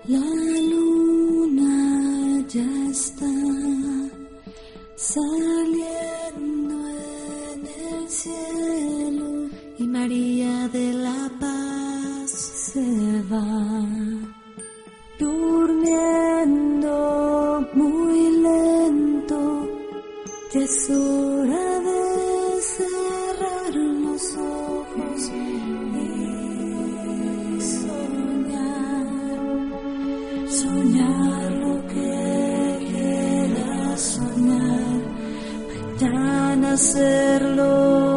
La luna ya está saliendo en el cielo y María de la Paz se va durmiendo muy lento. Ya es hora de cerrar los ojos y soñar lo que quieras soñar, mañana hacerlo.